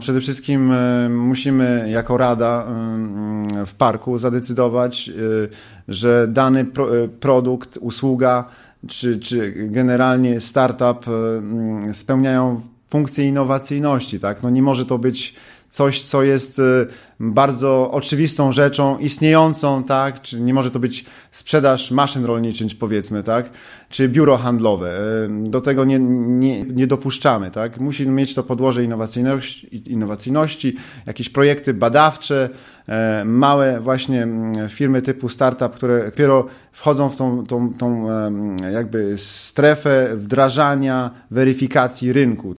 Przede wszystkim musimy jako rada w parku zadecydować, że dany produkt, usługa czy generalnie startup spełniają funkcję innowacyjności, tak? No nie może to być coś, co jest bardzo oczywistą rzeczą, istniejącą, tak? Czy nie może to być sprzedaż maszyn rolniczych, powiedzmy, tak? Czy biuro handlowe. Do tego nie dopuszczamy, tak? Musi mieć to podłoże innowacyjności, jakieś projekty badawcze, małe właśnie firmy typu startup, które dopiero wchodzą w tą jakby strefę wdrażania, weryfikacji rynku.